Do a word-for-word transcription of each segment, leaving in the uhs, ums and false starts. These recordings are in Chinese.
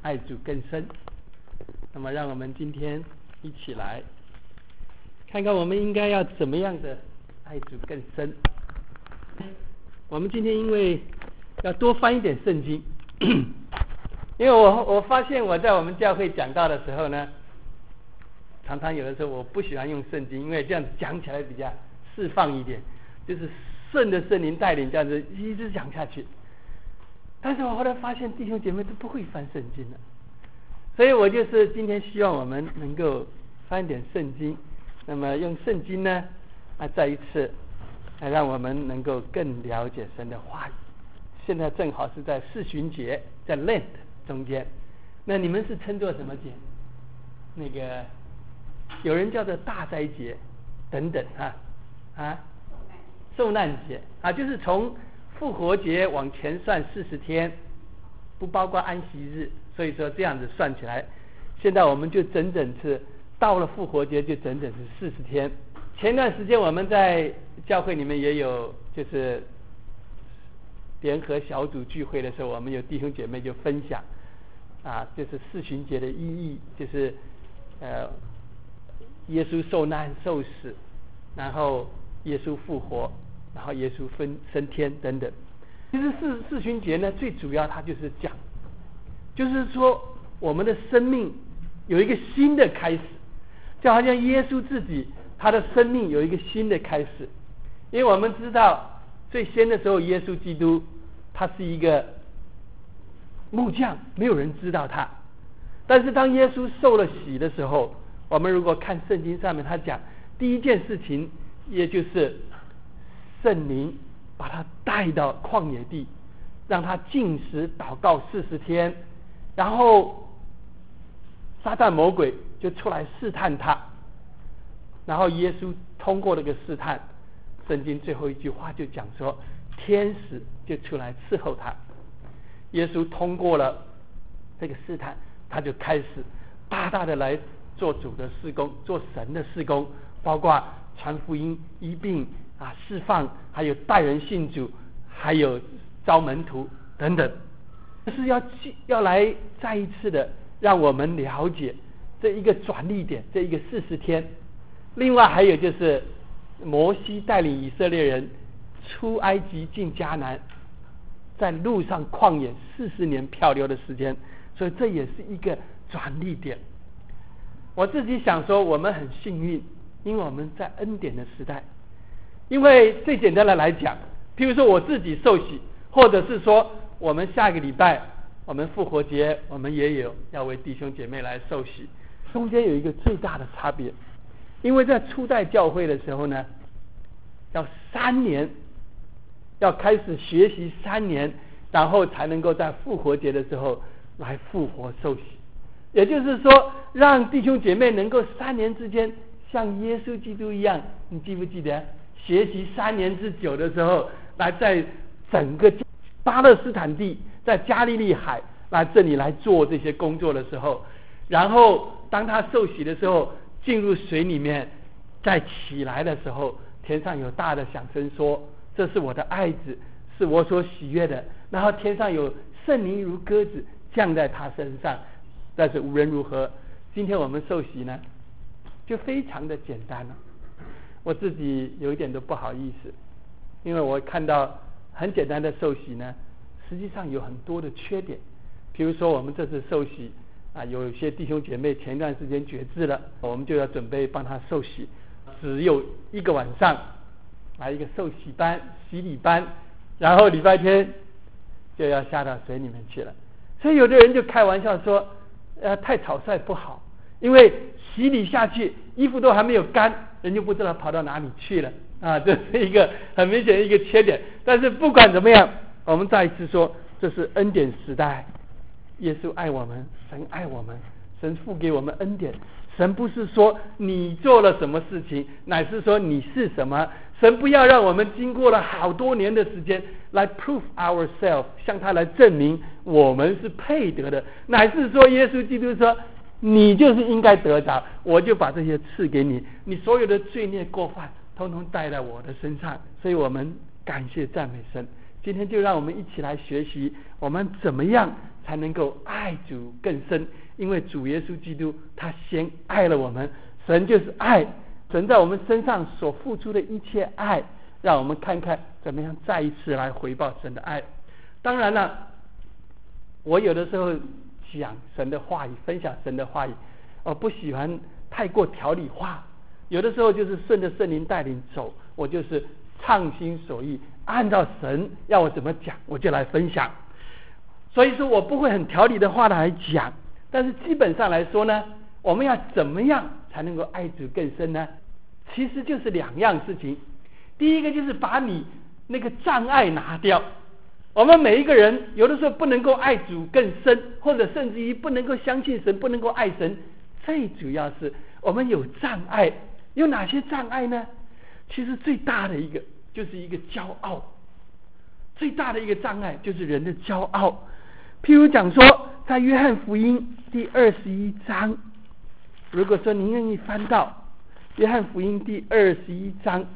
爱主更深。那么让我们今天一起来看看我们应该要怎么样的爱主更深。我们今天因为要多翻一点圣经，因为我我发现我在我们教会讲道的时候呢，常常有的时候我不喜欢用圣经，因为这样子讲起来比较释放一点，就是顺着圣灵带领这样子一直讲下去。但是我后来发现弟兄姐妹都不会翻圣经了，所以我就是今天希望我们能够翻一点圣经，那么用圣经呢啊再一次来让我们能够更了解神的话语。现在正好是在四旬节，在 Lent 中间，那你们是称作什么节？那个有人叫做大斋节等等啊啊，受难节啊，就是从复活节往前算四十天，不包括安息日，所以说这样子算起来，现在我们就整整是到了复活节就整整是四十天。前段时间我们在教会里面也有就是联合小组聚会的时候，我们有弟兄姐妹就分享啊，就是四旬节的意义，就是呃耶稣受难受死，然后耶稣复活，然后耶稣分升天等等。其实四四旬节呢，最主要它就是讲，就是说我们的生命有一个新的开始，就好像耶稣自己他的生命有一个新的开始。因为我们知道最先的时候耶稣基督他是一个木匠，没有人知道他。但是当耶稣受了洗的时候，我们如果看圣经上面他讲第一件事情，也就是圣灵把他带到旷野地，让他禁食祷告四十天，然后撒旦魔鬼就出来试探他，然后耶稣通过那个试探，圣经最后一句话就讲说天使就出来伺候他。耶稣通过了这个试探，他就开始大大的来做主的事工，做神的事工，包括传福音、医病啊、释放，还有带人信主，还有招门徒等等。就是要要来再一次的让我们了解这一个转捩点，这一个四十天。另外还有就是摩西带领以色列人出埃及进迦南，在路上旷野四十年漂流的时间，所以这也是一个转捩点。我自己想说我们很幸运，因为我们在恩典的时代。因为最简单的来讲，譬如说我自己受洗，或者是说我们下个礼拜我们复活节我们也有要为弟兄姐妹来受洗，中间有一个最大的差别。因为在初代教会的时候呢，要三年，要开始学习三年，然后才能够在复活节的时候来复活受洗。也就是说让弟兄姐妹能够三年之间像耶稣基督一样，你记不记得学习三年之久的时候，来在整个巴勒斯坦地，在加利利海来这里来做这些工作的时候，然后当他受洗的时候进入水里面，再起来的时候，天上有大的响声说这是我的爱子，是我所喜悦的，然后天上有圣灵如鸽子降在他身上，但是无论如何今天我们受洗呢就非常的简单了。我自己有一点都不好意思，因为我看到很简单的受洗呢实际上有很多的缺点。比如说我们这次受洗啊，有些弟兄姐妹前一段时间决志了，我们就要准备帮他受洗，只有一个晚上来一个受洗班、洗礼班，然后礼拜天就要下到水里面去了。所以有的人就开玩笑说呃，太草率不好，因为洗礼下去衣服都还没有干，人就不知道跑到哪里去了啊，这是一个很明显的一个缺点。但是不管怎么样，我们再一次说这是恩典时代，耶稣爱我们，神爱我们，神付给我们恩典。神不是说你做了什么事情，乃是说你是什么。神不要让我们经过了好多年的时间来 prove ourselves， 向他来证明我们是配得的，乃是说耶稣基督说你就是应该得着，我就把这些赐给你，你所有的罪孽过犯统统带在我的身上。所以我们感谢赞美神。今天就让我们一起来学习我们怎么样才能够爱主更深？因为主耶稣基督他先爱了我们，神就是爱，神在我们身上所付出的一切爱，让我们看看怎么样再一次来回报神的爱。当然了，我有的时候讲神的话语，分享神的话语，我不喜欢太过条理化，有的时候就是顺着圣灵带领走，我就是畅心所欲，按照神要我怎么讲我就来分享。所以说我不会很条理的话来讲，但是基本上来说呢，我们要怎么样才能够爱主更深呢？其实就是两样事情。第一个就是把你那个障碍拿掉。我们每一个人有的时候不能够爱主更深，或者甚至于不能够相信神，不能够爱神，最主要是我们有障碍。有哪些障碍呢？其实最大的一个就是一个骄傲，最大的一个障碍就是人的骄傲。譬如讲说在约翰福音第二十一章，如果说您愿意翻到约翰福音第二十一章，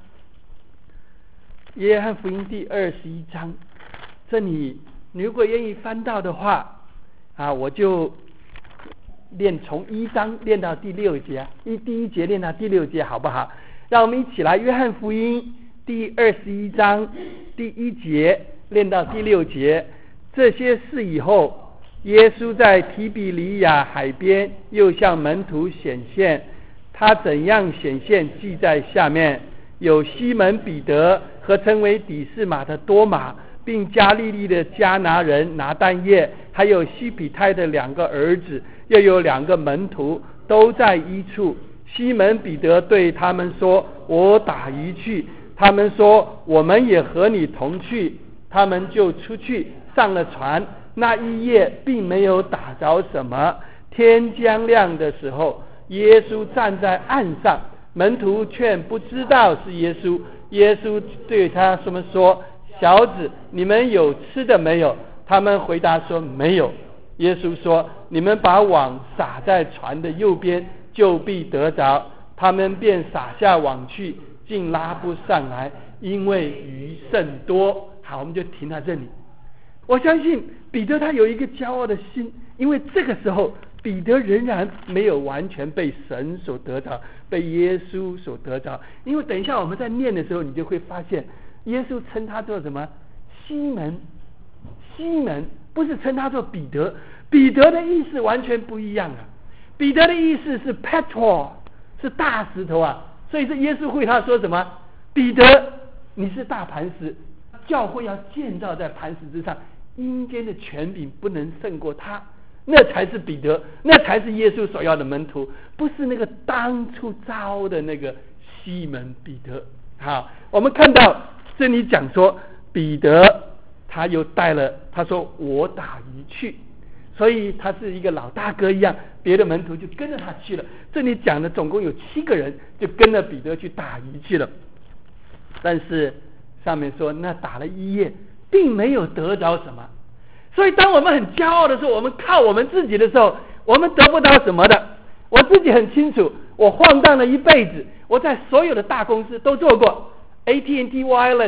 约翰福音第二十一章，这里你如果愿意翻到的话啊，我就练从一章练到第六节，一第一节练到第六节，好不好？让我们一起来，约翰福音第二十一章第一节练到第六节。这些事以后，耶稣在提比里亚海边又向门徒显现，他怎样显现记在下面。有西门彼得和称为底士马的多马，并加利利的迦拿人拿但业，还有西比泰的两个儿子，又有两个门徒，都在一处。西门彼得对他们说：我打鱼去。他们说：我们也和你同去。他们就出去上了船，那一夜并没有打着什么。天将亮的时候，耶稣站在岸上，门徒却不知道是耶稣。耶稣对他们说：小子，你们有吃的没有？他们回答说：没有。耶稣说：你们把网撒在船的右边，就必得着。他们便撒下网去，竟拉不上来，因为鱼甚多。好，我们就停在这里。我相信彼得他有一个骄傲的心，因为这个时候彼得仍然没有完全被神所得着，被耶稣所得着。因为等一下我们在念的时候，你就会发现耶稣称他做什么？西门。西门不是称他做彼得，彼得的意思完全不一样啊。彼得的意思是 Petro， 是大石头啊。所以是耶稣会他说什么？彼得，你是大磐石，教会要建造在磐石之上，阴间的权柄不能胜过他。那才是彼得，那才是耶稣所要的门徒，不是那个当初招的那个西门彼得。好，我们看到这里讲说彼得他又带了，他说我打鱼去，所以他是一个老大哥一样，别的门徒就跟着他去了。这里讲的总共有七个人就跟着彼得去打鱼去了，但是上面说那打了一夜并没有得着什么。所以当我们很骄傲的时候，我们靠我们自己的时候，我们得不到什么的。我自己很清楚，我晃荡了一辈子，我在所有的大公司都做过， A T and T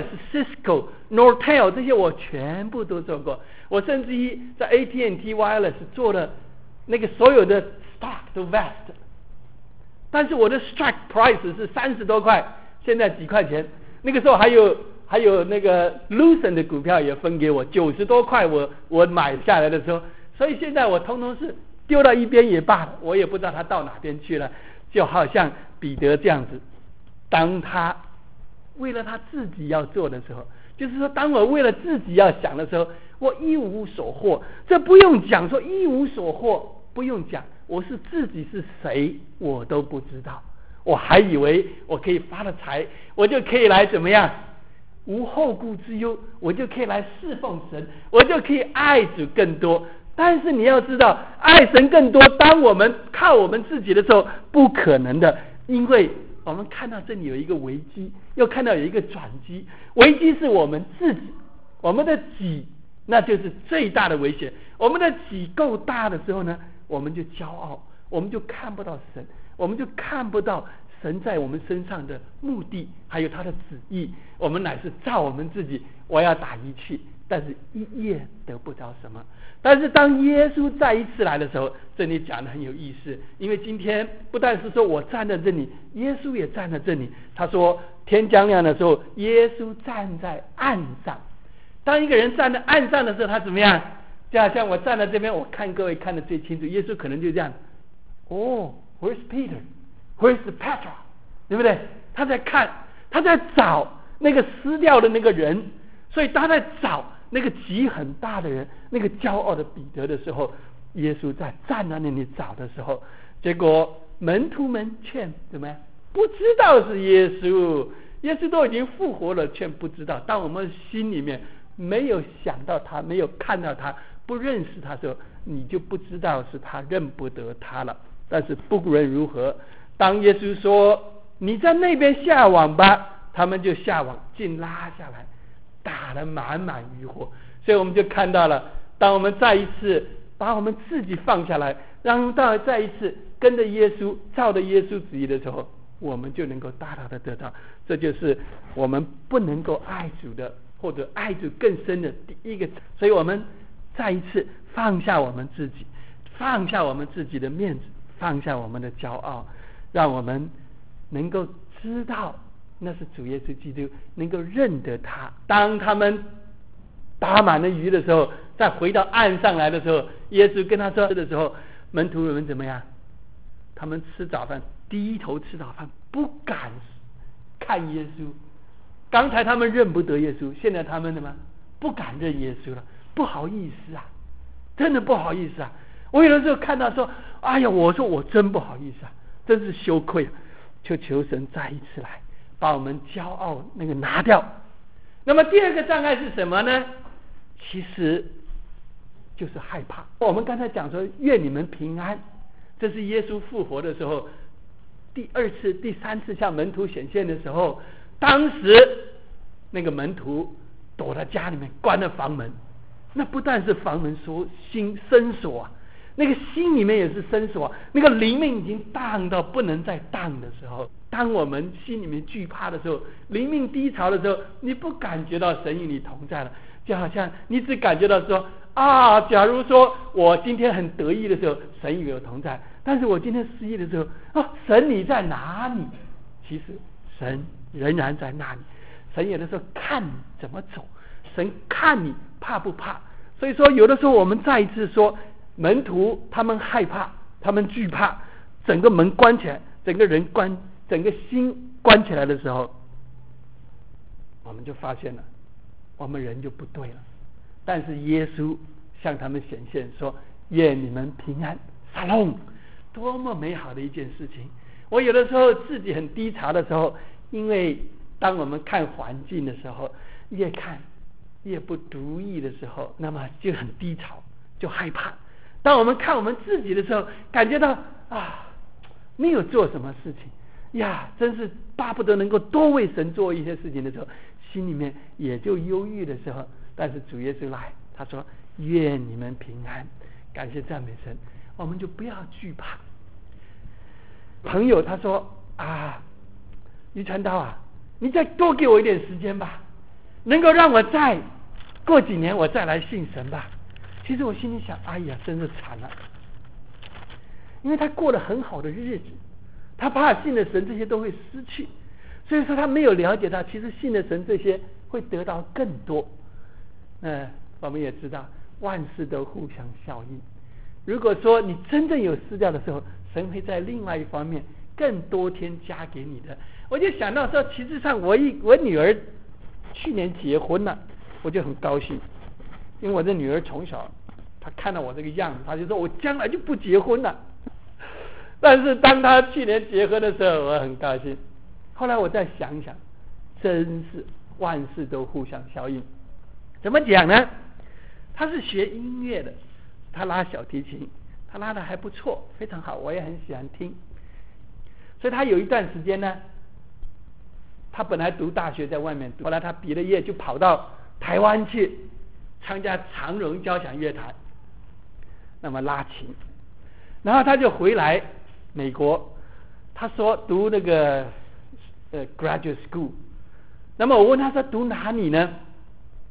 Wireless、Cisco、Nortel 这些我全部都做过。我甚至于在 A T and T Wireless 做了那个所有的 stock 都 vest， 但是我的 strike price 是三十多块，现在几块钱。那个时候还有还有那个 Lucent 的股票也分给我九十多块，我我买下来的时候，所以现在我通通是丢到一边也罢了，我也不知道他到哪边去了。就好像彼得这样子，当他为了他自己要做的时候，就是说当我为了自己要想的时候，我一无所获。这不用讲，说一无所获不用讲，我是自己是谁我都不知道，我还以为我可以发了财，我就可以来怎么样无后顾之忧，我就可以来侍奉神，我就可以爱主更多。但是你要知道，爱神更多，当我们靠我们自己的时候不可能的。因为我们看到这里有一个危机，又看到有一个转机。危机是我们自己，我们的己那就是最大的危险。我们的己够大的时候呢，我们就骄傲，我们就看不到神，我们就看不到神在我们身上的目的还有他的旨意。我们乃是照我们自己，我要打鱼去， 但是一夜得不着什么。但是当耶稣再一次来的时候，这里讲的很有意思，因为今天不但是说我站在这里，耶稣也站在这里。他说天将亮的时候，耶稣站在岸上。当一个人站在岸上的时候，他怎么样？就好像我站在这边，我看各位看得最清楚，耶稣可能就这样，哦 Where's Peter? Where's Petra? 对不对？他在看，他在找那个失掉的那个人，所以他在找那个极很大的人，那个骄傲的彼得的时候，耶稣在站在那里找的时候，结果门徒们却怎么样？不知道是耶稣，耶稣都已经复活了，却不知道。当我们心里面没有想到他，没有看到他，不认识他的时候，你就不知道是他，认不得他了。但是不论如何，当耶稣说你在那边下网吧，他们就下网，竟拉下来，打得满满渔获。所以我们就看到了，当我们再一次把我们自己放下来，让到再一次跟着耶稣，照着耶稣旨意的时候，我们就能够大大的得到。这就是我们不能够爱主的，或者爱主更深的第一个。所以我们再一次放下我们自己，放下我们自己的面子，放下我们的骄傲，让我们能够知道那是主耶稣基督，能够认得他。当他们打满了鱼的时候，再回到岸上来的时候，耶稣跟他说的时候，门徒们怎么样？他们吃早饭，低头吃早饭，不敢看耶稣。刚才他们认不得耶稣，现在他们怎么不敢认耶稣了？不好意思啊，真的不好意思啊！我有的时候看到说，哎呀，我说我真不好意思啊，真是羞愧啊！求求神再一次来，把我们骄傲那个拿掉。那么第二个障碍是什么呢？其实就是害怕。我们刚才讲说，愿你们平安，这是耶稣复活的时候第二次、第三次向门徒显现的时候，当时那个门徒躲在家里面，关了房门。那不但是房门锁心深锁啊，那个心里面也是深锁啊，那个灵命已经荡到不能再荡的时候，当我们心里面惧怕的时候，灵命低潮的时候，你不感觉到神与你同在了，就好像你只感觉到说啊，假如说我今天很得意的时候，神与我同在，但是我今天失意的时候，啊，神你在哪里？其实神仍然在那里。神有的时候看你怎么走，神看你怕不怕。所以说有的时候我们再一次说，门徒他们害怕，他们惧怕，整个门关起来，整个人关，整个心关起来的时候，我们就发现了我们人就不对了。但是耶稣向他们显现说，愿你们平安，沙龙，多么美好的一件事情。我有的时候自己很低潮的时候，因为当我们看环境的时候，越看越不如意的时候，那么就很低潮，就害怕。当我们看我们自己的时候，感觉到啊，没有做什么事情呀，真是巴不得能够多为神做一些事情的时候，心里面也就忧郁的时候，但是主耶稣来，他说愿你们平安，感谢赞美神，我们就不要惧怕。朋友他说啊，于传道啊，你再多给我一点时间吧，能够让我再过几年我再来信神吧。其实我心里想，哎呀，真是惨了，因为他过了很好的日子，他怕信了神这些都会失去，所以说他没有了解到其实信了神这些会得到更多。呃，我们也知道万事都互相效应，如果说你真正有失掉的时候，神会在另外一方面更多添加给你的。我就想到说，其实上我一我女儿去年结婚了，我就很高兴，因为我的女儿从小她看到我这个样子，她就说我将来就不结婚了。但是当她去年结婚的时候，我很高兴。后来我再想一想，真是万事都互相效应。怎么讲呢？她是学音乐的，她拉小提琴，她拉的还不错，非常好，我也很喜欢听。所以她有一段时间呢，她本来读大学在外面读，后来她毕了业就跑到台湾去参加长荣交响乐团，那么拉琴。然后她就回来美国，她说读那个呃 graduate school。那么我问她说读哪里呢？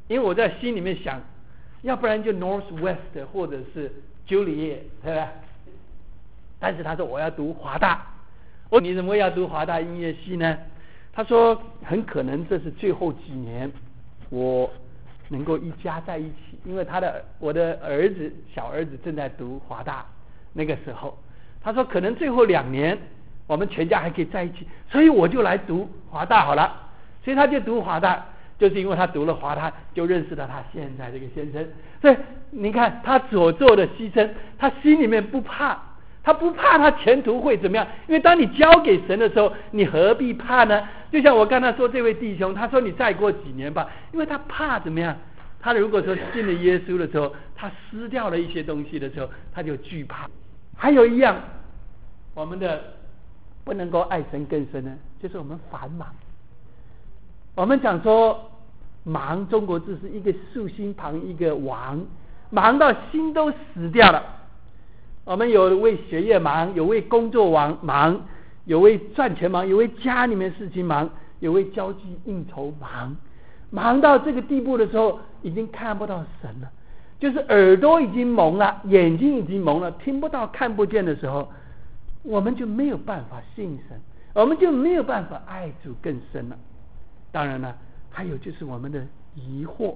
因为我在心里面想，要不然就 Northwest 或者是 Juliet， 对吧？但是他说我要读华大，我说你怎么要读华大音乐系呢？他说很可能这是最后几年我能够一家在一起，因为他的我的儿子小儿子正在读华大，那个时候他说可能最后两年我们全家还可以在一起，所以我就来读华大好了。所以他就读华大，就是因为他读了华大，就认识了他现在这个先生。所以你看他所做的牺牲，他心里面不怕，他不怕他前途会怎么样，因为当你交给神的时候，你何必怕呢？就像我刚才说这位弟兄，他说你再过几年吧，因为他怕怎么样？他如果说信了耶稣的时候，他失掉了一些东西的时候，他就惧怕。还有一样，我们的不能够爱神更深呢，就是我们繁忙。我们讲说忙，中国字是一个竖心旁一个王，忙到心都死掉了。我们有为学业忙，有为工作忙忙，有为赚钱忙，有为家里面事情忙，有为交际应酬忙，忙到这个地步的时候，已经看不到神了，就是耳朵已经蒙了，眼睛已经蒙了，听不到看不见的时候，我们就没有办法信神，我们就没有办法爱主更深了。当然了，还有就是我们的疑惑，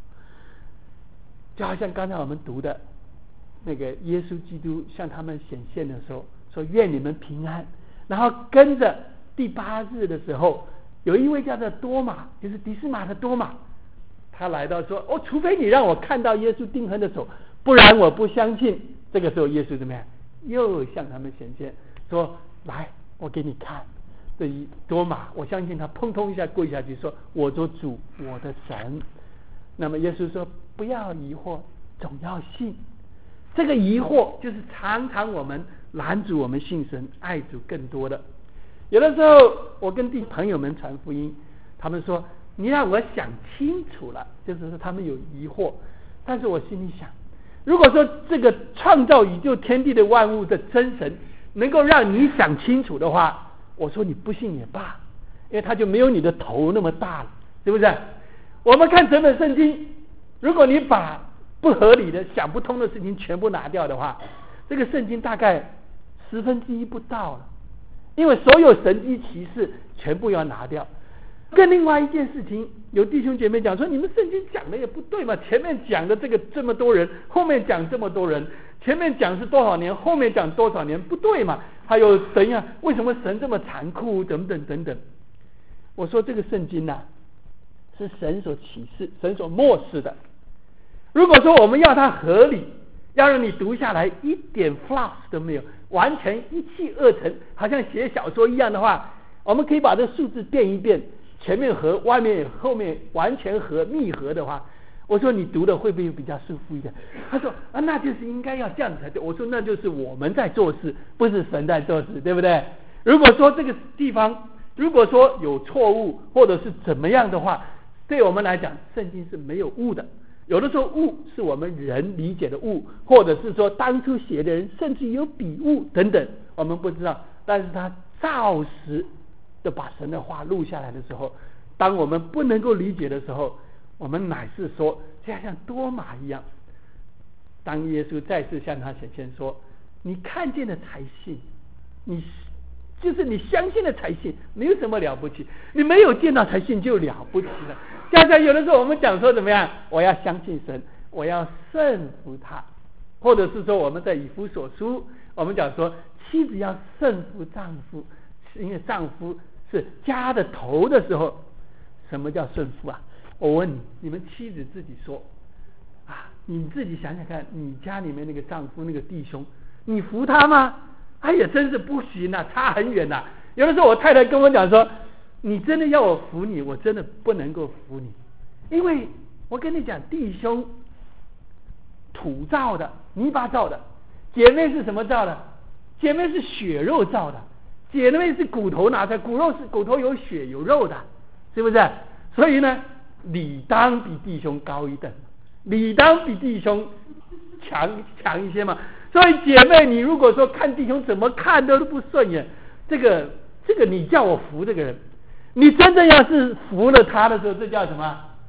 就好像刚才我们读的那个耶稣基督向他们显现的时候说愿你们平安，然后跟着第八日的时候，有一位叫做多马，就是迪斯马的多马，他来到说哦，除非你让我看到耶稣钉痕的手，不然我不相信。这个时候耶稣怎么样？又向他们显现说来，我给你看。这一多马，我相信他砰通一下跪下去说我做主，我的神。那么耶稣说不要疑惑，总要信。这个疑惑就是常常我们拦阻我们信神爱主更多的。有的时候我跟弟朋友们传福音，他们说你让我想清楚了，就是说他们有疑惑。但是我心里想，如果说这个创造宇宙天地的万物的真神能够让你想清楚的话，我说你不信也罢，因为他就没有你的头那么大了，是不是？我们看整本圣经，如果你把不合理的想不通的事情全部拿掉的话，这个圣经大概十分之一不到了，因为所有神迹奇事全部要拿掉。跟另外一件事情，有弟兄姐妹讲说你们圣经讲的也不对嘛，前面讲的这个这么多人，后面讲这么多人，前面讲是多少年，后面讲多少年，不对嘛？还有怎样？为什么神这么残酷？等等等等。我说这个圣经啊，是神所启示、神所默示的。如果说我们要它合理，要让你读下来一点 flaws 都没有，完全一气呵成，好像写小说一样的话，我们可以把这数字变一变，前面合，外面后面完全合，密合的话，我说你读的会不会比较舒服一点？他说啊，那就是应该要这样才对。我说那就是我们在做事，不是神在做事，对不对？如果说这个地方如果说有错误或者是怎么样的话，对我们来讲圣经是没有误的。有的时候误是我们人理解的误，或者是说当初写的人甚至有笔误等等，我们不知道。但是他照实的把神的话录下来的时候，当我们不能够理解的时候，我们乃是说就像多马一样，当耶稣再次向他显现说你看见了才信，你就是你相信了才信，没有什么了不起，你没有见到才信就了不起了。加上有的时候我们讲说怎么样，我要相信神，我要顺服他，或者是说我们在以弗所书我们讲说妻子要顺服丈夫，因为丈夫是家的头的时候。什么叫顺服啊？我问你，你们妻子自己说啊，你自己想想看，你家里面那个丈夫那个弟兄，你服他吗？哎呀，真是不行啊，差很远呐、啊。有的时候我太太跟我讲说，你真的要我服你，我真的不能够服你，因为我跟你讲，弟兄土造的，泥巴造的，姐妹是什么造的？姐妹是血肉造的，姐妹是骨头拿出来，骨肉是骨头有血有肉的，是不是？所以呢，理当比弟兄高一等，理当比弟兄强强一些嘛。所以姐妹，你如果说看弟兄怎么看都不顺眼，这个这个你叫我服这个人，你真正要是服了他的时候，这叫什么？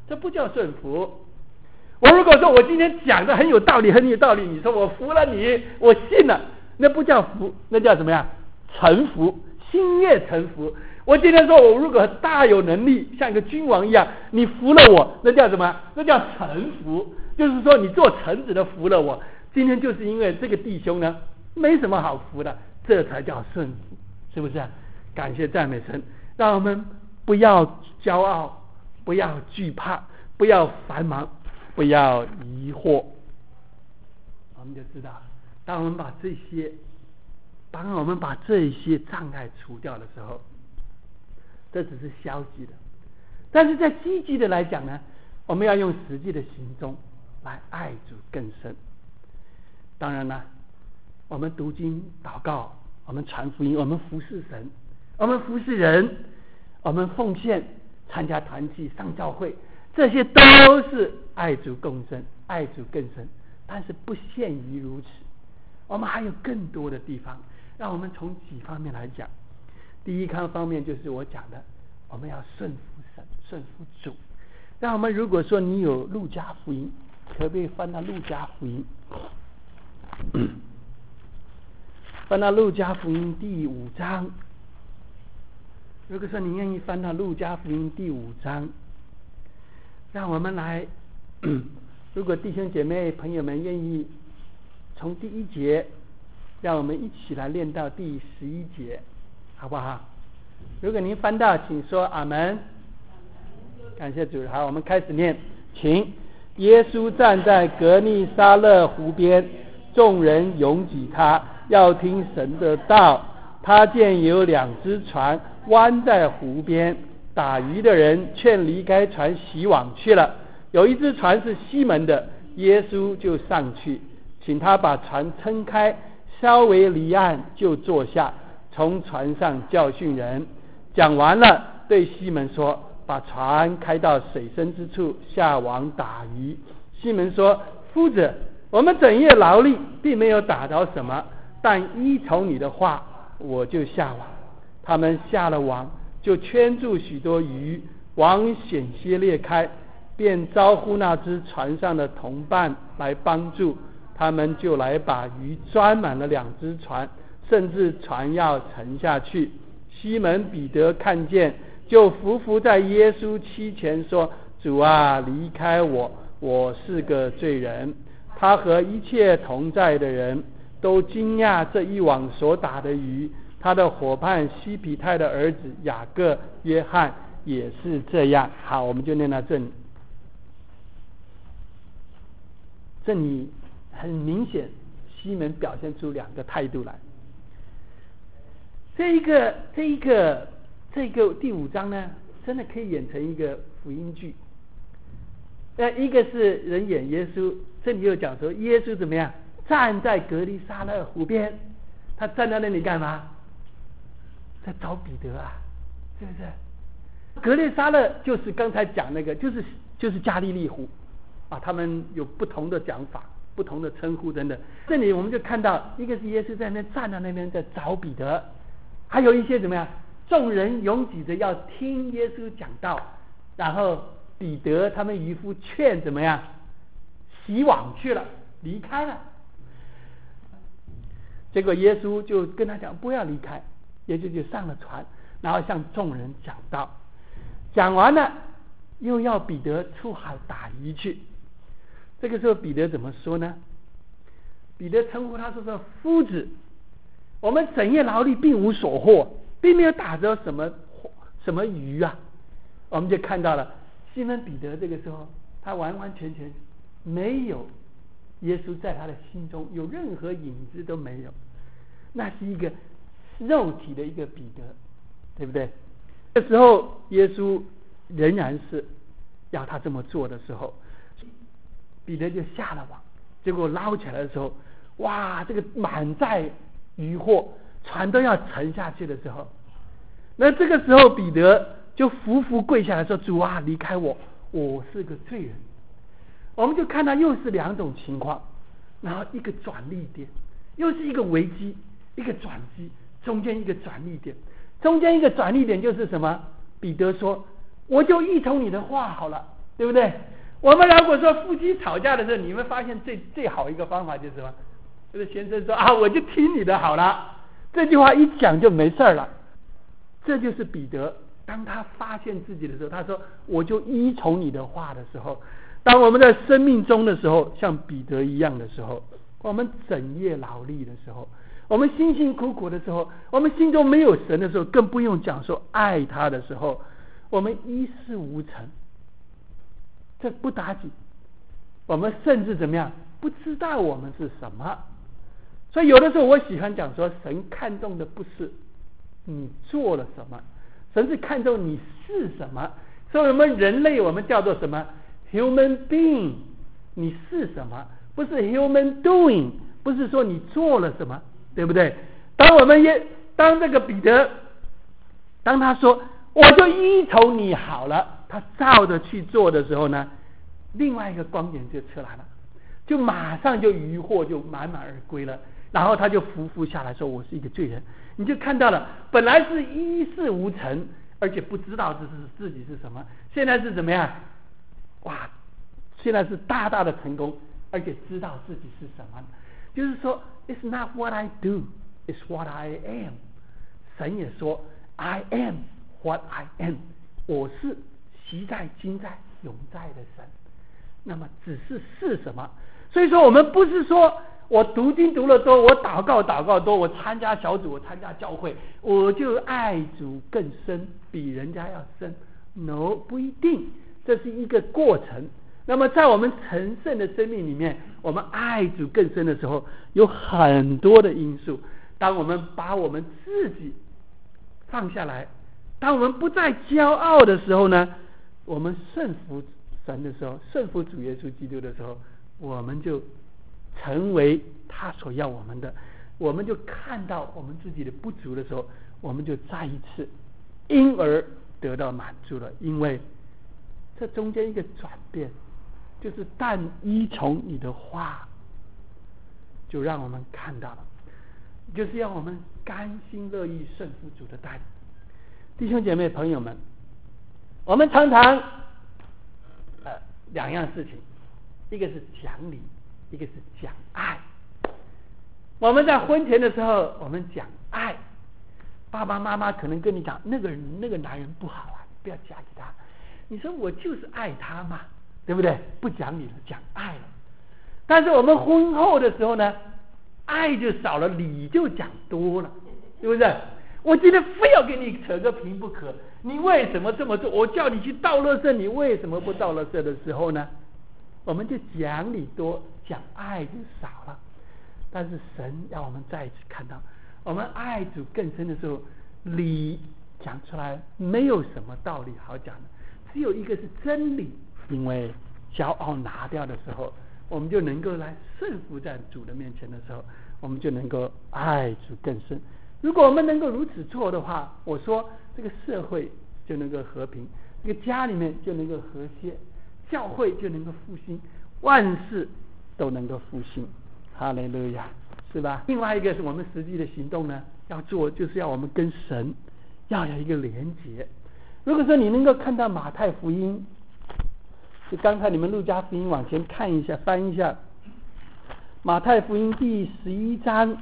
这不叫顺服。我如果说我今天讲的很有道理，很有道理，你说我服了你，我信了，那不叫服，那叫什么呀？臣服，心悦诚服。我今天说我如果大有能力，像一个君王一样，你服了我，那叫什么？那叫臣服，就是说你做臣子的服了我。今天就是因为这个弟兄呢，没什么好服的，这才叫顺服，是不是啊？感谢赞美神，让我们不要骄傲，不要惧怕，不要繁忙，不要疑惑。我们就知道，当我们把这些，当我们把这些障碍除掉的时候，这只是消极的。但是在积极的来讲呢，我们要用实际的行动来爱主更深。当然了，我们读经祷告，我们传福音，我们服侍神，我们服侍人，我们奉献，参加团契，上教会，这些都是爱主更深，爱主更深。但是不限于如此，我们还有更多的地方，让我们从几方面来讲。第一个方面就是我讲的，我们要顺服神，顺服主。让我们如果说你有路加福音，可不可以翻到路加福音？翻到路加福音第五章。如果说你愿意翻到路加福音第五章，让我们来，如果弟兄姐妹朋友们愿意从第一节，让我们一起来练到第十一节，好不好？如果您翻到，请说阿们。感谢主。好，我们开始念，请。耶稣站在革尼撒勒湖边，众人拥挤他，要听神的道。他见有两只船弯在湖边，打鱼的人劝离开船洗网去了。有一只船是西门的，耶稣就上去，请他把船撑开，稍微离岸，就坐下，从船上教训人。讲完了，对西门说，把船开到水深之处，下网打鱼。西门说，夫子，我们整夜劳力，并没有打着什么，但依从你的话，我就下网。他们下了网，就圈住许多鱼，网险些裂开，便招呼那只船上的同伴来帮助。他们就来把鱼装满了两只船，甚至船要沉下去。西门彼得看见，就伏伏在耶稣膝前说，主啊，离开我，我是个罪人。他和一切同在的人都惊讶这一网所打的鱼。他的伙伴西庇太的儿子雅各、约翰也是这样。好，我们就念到这里。这里很明显，西门表现出两个态度来。这一个这一个这个第五章呢，真的可以演成一个福音剧。那一个是人演耶稣，这里又讲说耶稣怎么样站在革尼撒勒湖边，他站在那里干嘛？在找彼得啊，是不是？革尼撒勒就是刚才讲那个，就是就是加利利湖啊，他们有不同的讲法，不同的称呼等等。这里我们就看到，一个是耶稣在那站在那边在找彼得，还有一些怎么样，众人拥挤着要听耶稣讲道，然后彼得他们渔夫劝怎么样，洗网去了，离开了。结果耶稣就跟他讲不要离开，耶稣就上了船，然后向众人讲道。讲完了，又要彼得出海打鱼去。这个时候彼得怎么说呢？彼得称呼他说说夫子，我们整夜劳力并无所获，并没有打着什么什么鱼啊。我们就看到了西门彼得这个时候，他完完全全没有耶稣在他的心中有任何影子都没有，那是一个肉体的一个彼得，对不对？这时候耶稣仍然是要他这么做的时候，彼得就下了网，结果捞起来的时候，哇，这个满载渔获，船都要沉下去的时候，那这个时候彼得就伏伏跪下来说，主啊，离开我，我是个罪人。我们就看到又是两种情况，然后一个转捩点，又是一个危机，一个转机，中间一个转捩点。中间一个转捩点就是什么？彼得说，我就依从你的话好了， 对不对？我们如果说夫妻吵架的时候，你们发现最最好一个方法就是什么？就是先生说啊，我就听你的好了，这句话一讲就没事了。这就是彼得，当他发现自己的时候，他说我就依从你的话的时候，当我们在生命中的时候，像彼得一样的时候，我们整夜劳力的时候，我们辛辛苦苦的时候，我们心中没有神的时候，更不用讲说爱他的时候，我们一事无成，这不打紧，我们甚至怎么样，不知道我们是什么。所以有的时候我喜欢讲说，神看重的不是你做了什么，神是看重你是什么。所以我们人类我们叫做什么 human being， 你是什么，不是 human doing， 不是说你做了什么，对不对？当我们也当这个彼得，当他说我就依从你好了，他照着去做的时候呢，另外一个光点就出来了，就马上就渔获就满满而归了。然后他就匍匐下来说我是一个罪人。你就看到了，本来是一事无成，而且不知道这是自己是什么，现在是怎么样？哇，现在是大大的成功，而且知道自己是什么。就是说 It's not what I do, it's what I am。 神也说 I am what I am， 我是昔在今在永在的神。那么只是是什么？所以说我们不是说我读经读得多，我祷告祷告多，我参加小组，我参加教会，我就爱主更深，比人家要深。 No， 不一定，这是一个过程。那么在我们成圣的生命里面，我们爱主更深的时候，有很多的因素。当我们把我们自己放下来，当我们不再骄傲的时候呢，我们顺服神的时候，顺服主耶稣基督的时候，我们就成为他所要我们的，我们就看到我们自己的不足的时候，我们就再一次因而得到满足了。因为这中间一个转变，就是但依从你的话，就让我们看到了，就是要我们甘心乐意顺服主的带领。弟兄姐妹朋友们，我们常常呃两样事情，一个是讲理，一个是讲爱。我们在婚前的时候，我们讲爱，爸爸妈妈可能跟你讲，那个人那个男人不好啊，不要嫁给他。你说我就是爱他嘛，对不对？不讲理了，讲爱了。但是我们婚后的时候呢，爱就少了，理就讲多了，对不对？我今天非要跟你扯个平不可，你为什么这么做？我叫你去倒垃圾，你为什么不倒垃圾的时候呢，我们就讲理多，讲爱就少了。但是神要我们再一次看到，我们爱主更深的时候，理讲出来没有什么道理好讲的，只有一个是真理。因为骄傲拿掉的时候，我们就能够来顺服在主的面前的时候，我们就能够爱主更深。如果我们能够如此做的话，我说这个社会就能够和平，这个家里面就能够和谐，教会就能够复兴，万事都能够复兴。哈利路亚，是吧？另外一个是我们实际的行动呢，要做就是要我们跟神要有一个连结。如果说你能够看到马太福音，就刚才你们路加福音往前看一下，翻一下马太福音第十一章，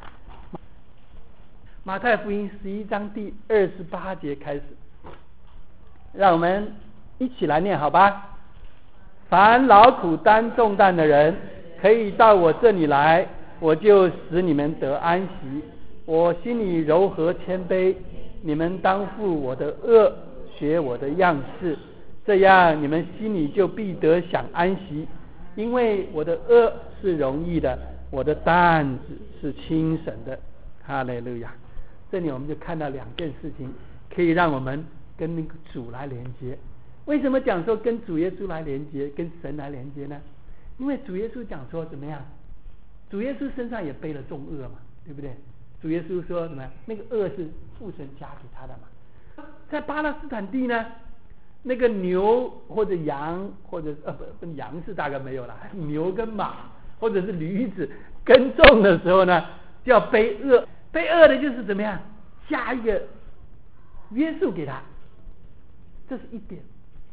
马太福音十一章第二十八节开始，让我们一起来念好吧。凡劳苦担重担的人，可以到我这里来，我就使你们得安息。我心里柔和谦卑，你们当负我的恶，学我的样式，这样你们心里就必得享安息。因为我的恶是容易的，我的担子是轻省的。哈利路亚。这里我们就看到两件事情，可以让我们跟那个主来连接。为什么讲说跟主耶稣来连接，跟神来连接呢？因为主耶稣讲说怎么样，主耶稣身上也背了重恶嘛，对不对？主耶稣说什么？那个恶是父神加给他的嘛。在巴勒斯坦地呢，那个牛或者羊或者呃不羊是大概没有了，牛跟马或者是驴子耕种的时候呢，就要背恶。背恶的就是怎么样，加一个约束给他，这是一点。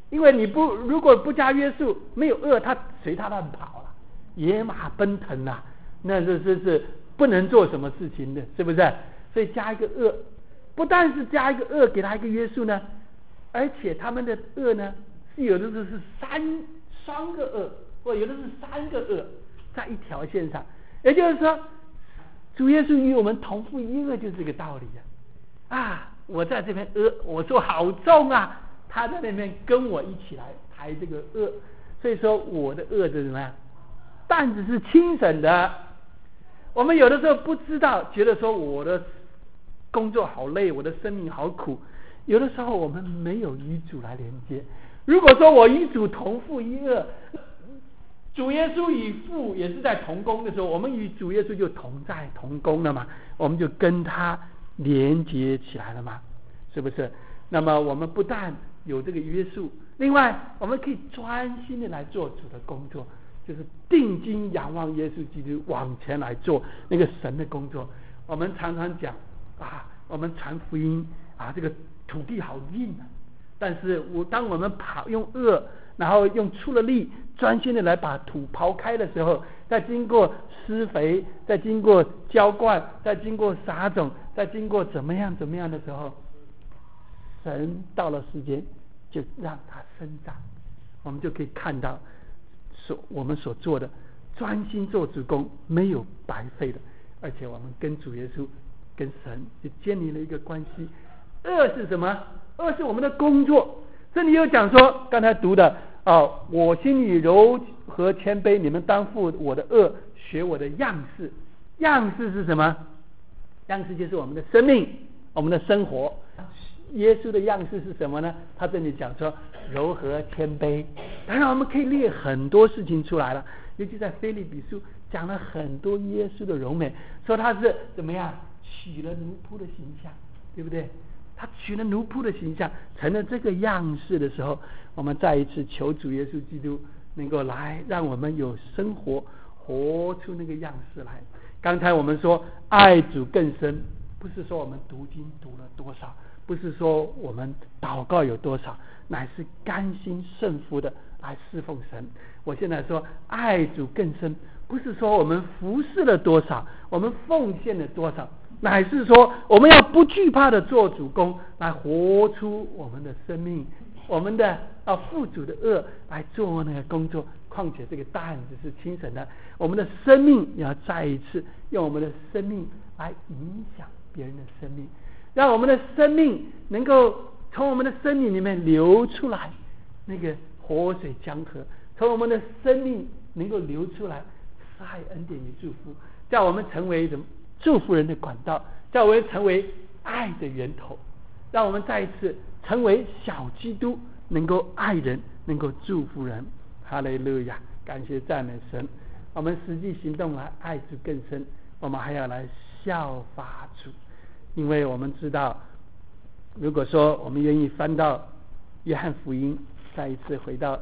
因为你不如果不加约束，没有恶，他随他乱跑了，野马奔腾啊，那是是是不能做什么事情的，是不是？所以加一个恶，不但是加一个恶给他一个约束呢，而且他们的恶呢，是有的是三双个恶，或有的是三个恶，在一条线上。也就是说，主耶稣与我们同负一恶，就是这个道理啊！啊，我在这边恶，我说好重啊，他在那边跟我一起来抬这个恶，所以说我的恶是什么呀？担子是轻省的。我们有的时候不知道，觉得说我的工作好累，我的生命好苦，有的时候我们没有与主来连接。如果说我与主同负一恶，主耶稣与父也是在同工的时候，我们与主耶稣就同在同工了嘛，我们就跟他连接起来了嘛，是不是？那么我们不但有这个约束，另外我们可以专心的来做主的工作，就是定睛仰望耶稣基督，往前来做那个神的工作。我们常常讲啊，我们传福音啊，这个土地好硬啊，但是我当我们跑用恶，然后用出了力，专心的来把土刨开的时候，再经过施肥，再经过浇灌，再经过撒种，再经过怎么样怎么样的时候，神到了时间就让它生长，我们就可以看到所我们所做的专心做主工没有白费的，而且我们跟主耶稣跟神就建立了一个关系。恶是什么？恶是我们的工作。这里又讲说，刚才读的哦，我心里柔和谦卑，你们当负我的恶，学我的样式。样式是什么？样式就是我们的生命，我们的生活。耶稣的样式是什么呢？他这里讲说柔和谦卑。当然我们可以列很多事情出来了，尤其在腓立比书讲了很多耶稣的荣美，说他是怎么样取了奴仆的形象，对不对？他取了奴仆的形象，成了这个样式的时候，我们再一次求主耶稣基督能够来让我们有生活活出那个样式来。刚才我们说爱主更深，不是说我们读经读了多少，不是说我们祷告有多少，乃是甘心顺服的来侍奉神。我现在说爱主更深，不是说我们服侍了多少，我们奉献了多少，乃是说我们要不惧怕的做主工，来活出我们的生命，我们的要负主的恶来做那个工作。况且这个担子是轻省的，我们的生命也要再一次用我们的生命来影响别人的生命，让我们的生命能够从我们的生命里面流出来那个活水江河，从我们的生命能够流出来爱恩典与祝福，叫我们成为什么祝福人的管道，叫我们成为爱的源头，让我们再一次成为小基督，能够爱人，能够祝福人。哈利路亚，感谢赞美神。我们实际行动来爱主更深，我们还要来效法主，因为我们知道，如果说我们愿意翻到约翰福音，再一次回到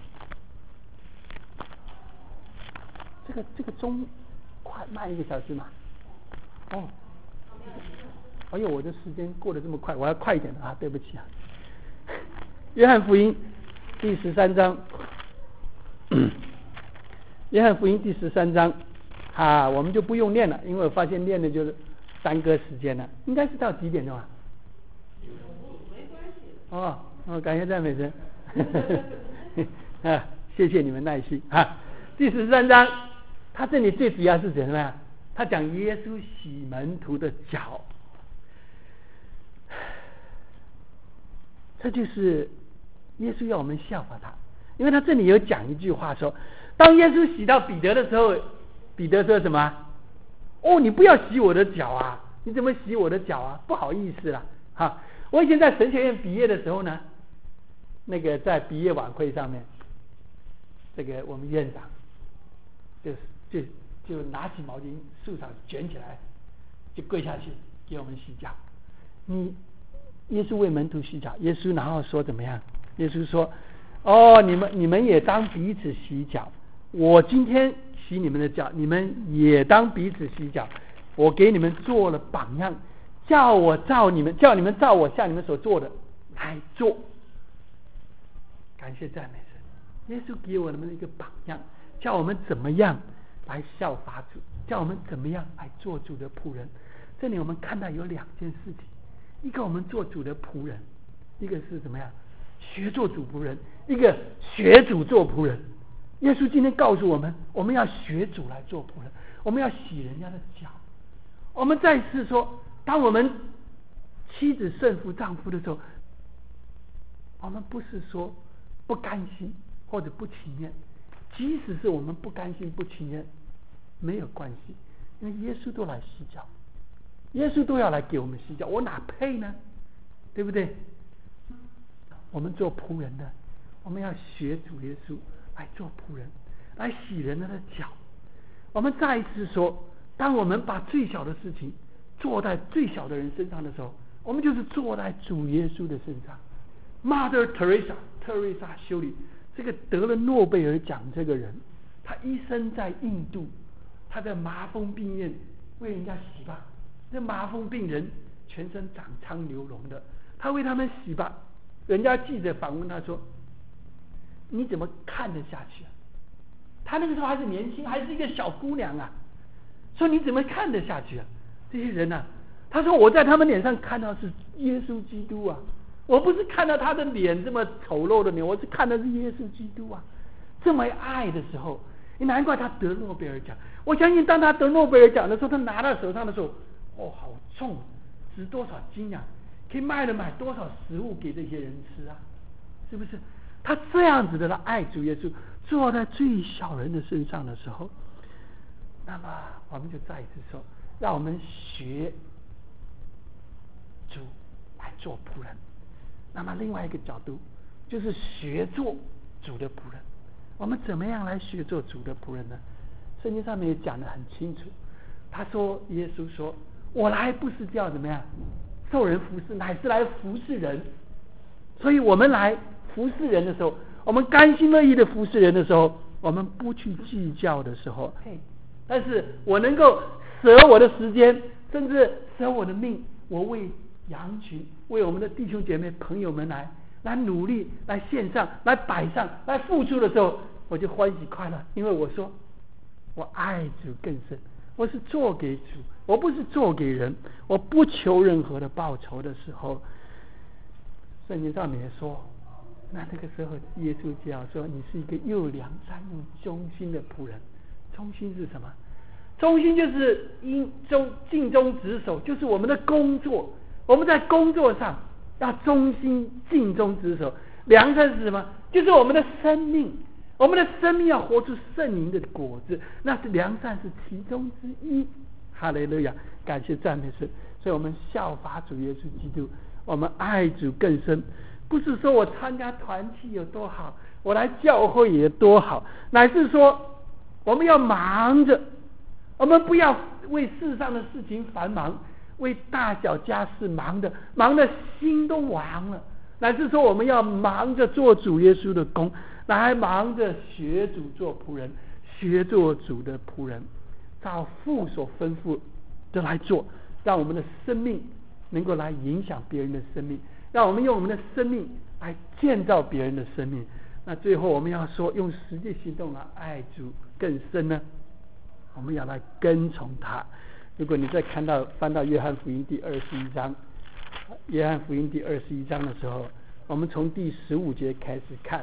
这个这个钟快慢一个小时嘛？哦，哎呦，我的时间过得这么快，我要快一点啊！对不起啊。约翰福音第十三章，约翰福音第十三章啊，我们就不用念了，因为我发现念的就是耽搁时间了。应该是到几点钟啊？哦哦，感谢赞美神。啊，谢谢你们耐心啊。第十三章，他这里最主要是什么呀？他讲耶稣洗门徒的脚，这就是耶稣要我们效法他。因为他这里有讲一句话说，当耶稣洗到彼得的时候，彼得说什么？哦，你不要洗我的脚啊，你怎么洗我的脚啊？不好意思啦哈。我以前在神学院毕业的时候呢，那个在毕业晚会上面，这个我们院长就就就拿起毛巾束上卷起来，就跪下去给我们洗脚。你耶稣为门徒洗脚，耶稣然后说怎么样？耶稣说，哦，你们你们也当彼此洗脚，我今天洗你们的脚，你们也当彼此洗脚。我给你们做了榜样，叫我照你们叫你们照我向你们所做的来做。 感谢赞美神，耶稣给我们一个榜样，叫我们怎么样来效法主，叫我们怎么样来做主的仆人。这里我们看到有两件事情，一个我们做主的仆人，一个是怎么样学做主仆人，一个学主做仆人。耶稣今天告诉我们，我们要学主来做仆人，我们要洗人家的脚。我们再次说，当我们妻子顺服丈夫的时候，我们不是说不甘心或者不情愿，即使是我们不甘心不情愿没有关系，因为耶稣都来洗脚，耶稣都要来给我们洗脚，我哪配呢？对不对？我们做仆人的，我们要学主耶稣来做仆人，来洗人的脚。我们再一次说，当我们把最小的事情做在最小的人身上的时候，我们就是做在主耶稣的身上。Mother Teresa 特瑞莎修女，这个得了诺贝尔奖这个人，他一生在印度，他在麻风病院为人家洗吧，这麻风病人全身长疮流脓的，他为他们洗吧。人家记者访问他说，你怎么看得下去啊？他那个时候还是年轻，还是一个小姑娘啊，说你怎么看得下去啊？这些人啊，他说我在他们脸上看到是耶稣基督啊，我不是看到他的脸这么丑陋的脸，我是看到是耶稣基督啊。这么爱的时候，难怪他得诺贝尔奖。我相信当他得诺贝尔奖的时候，他拿到手上的时候，哦，好重，值多少斤啊？可以卖了买多少食物给这些人吃啊？是不是？他这样子的来爱主耶稣，坐在最小人的身上的时候，那么我们就再一次说，让我们学主来做仆人。那么另外一个角度就是学做主的仆人。我们怎么样来学做主的仆人呢？圣经上面也讲得很清楚，他说耶稣说，我来不是叫怎么样受人服侍，乃是来服侍人。所以我们来服侍人的时候，我们甘心乐意的服侍人的时候，我们不去计较的时候，但是我能够舍我的时间，甚至舍我的命，我为羊群，为我们的弟兄姐妹朋友们来来努力，来献上，来摆上，来付出的时候，我就欢喜快乐，因为我说我爱主更深，我是做给主，我不是做给人，我不求任何的报酬的时候，圣经上面也说，那那个时候耶稣就要说，你是一个又良善又忠心的仆人。忠心是什么？忠心就是因忠尽忠职守，就是我们的工作，我们在工作上要忠心尽忠职守。良善是什么？就是我们的生命，我们的生命要活出圣灵的果子，那是良善是其中之一。哈利路亚，感谢赞美神。所以我们效法主耶稣基督，我们爱主更深，不是说我参加团契有多好，我来教会也多好，乃是说我们要忙着，我们不要为世上的事情繁忙，为大小家事忙的忙的心都亡了，乃是说我们要忙着做主耶稣的工，来忙着学主做仆人，学做主的仆人，照父所吩咐的来做，让我们的生命能够来影响别人的生命，让我们用我们的生命来建造别人的生命。那最后我们要说，用实际行动来爱主更深呢，我们要来跟从他。如果你再看到翻到约翰福音第二十一章，约翰福音第二十一章的时候，我们从第十五节开始看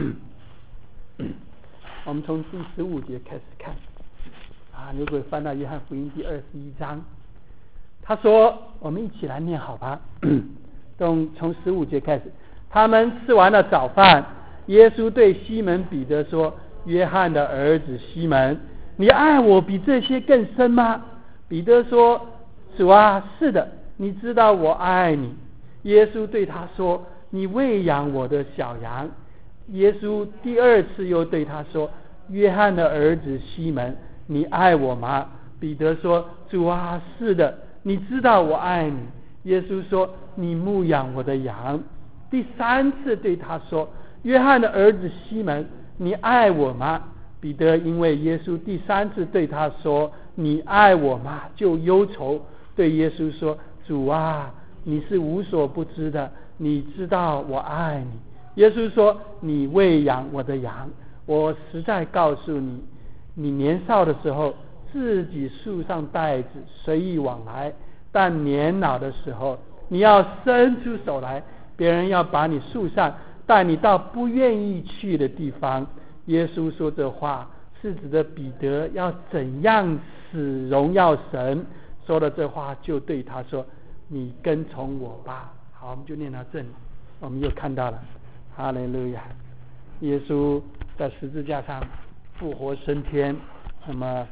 我们从第十五节开始看啊，如果翻到约翰福音第二十一章，他说，我们一起来念好吧从从十五节开始。他们吃完了早饭，耶稣对西门彼得说，约翰的儿子西门，你爱我比这些更深吗？彼得说，主啊，是的，你知道我爱你。耶稣对他说，你喂养我的小羊。耶稣第二次又对他说，约翰的儿子西门，你爱我吗？彼得说，主啊，是的，你知道我爱你。耶稣说，你牧养我的羊。第三次对他说，约翰的儿子西门，你爱我吗？彼得因为耶稣第三次对他说，你爱我吗，就忧愁，对耶稣说，主啊，你是无所不知的，你知道我爱你。 耶稣说：“你喂养我的羊，我实在告诉你，你年少的时候自己束上带子，随意往来；但年老的时候，你要伸出手来，别人要把你束上，带你到不愿意去的地方。”耶稣说这话是指的彼得要怎样使荣耀神。说了这话，就对他说：“你跟从我吧。”好，我们就念到这里，我们又看到了，哈利路亚！耶稣在十字架上复活升天，那么